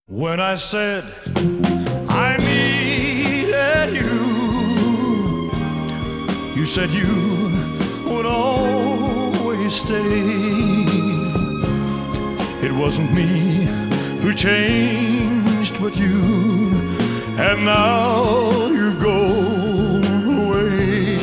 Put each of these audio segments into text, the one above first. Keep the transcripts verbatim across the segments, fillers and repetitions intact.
When I said I needed you, you said you would always stay. It wasn't me who changed but you, and now you've gone away.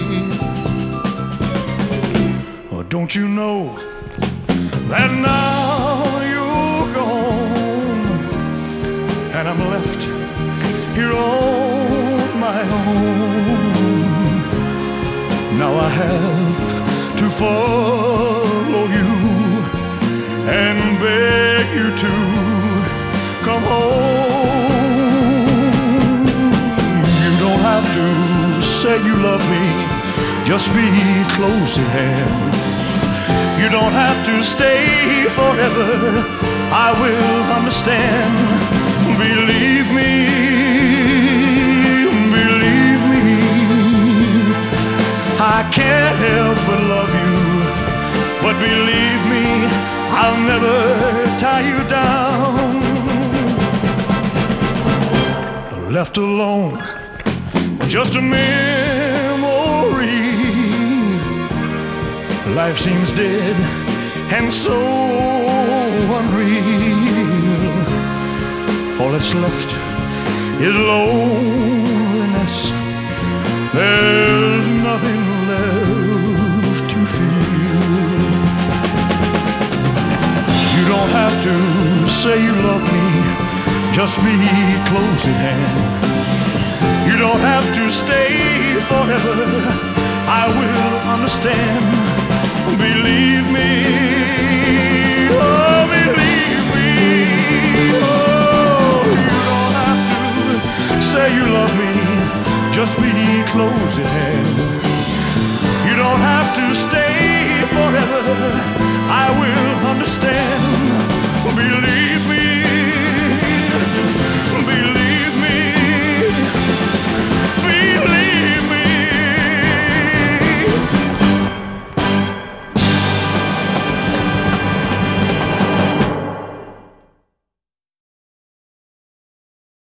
Oh, don't you know that now you're gone, and I'm left here on my own. Now I have to follow you and beg you to come home. You don't have to say you love me, just be close at hand. You don't have to stay forever, I will understand. Believe me, believe me, I can't help but love you. But believe me, I'll never tie you down. Left alone, just a memory. Life seems dead and so unreal. All that's left is loneliness. There's nothing left to feel. You don't have to say you love me, just be close at hand. You don't have to stay forever, I will understand. Believe me, oh believe me, oh you don't have to say you love me, just be close at hand. You don't have to stay forever, I will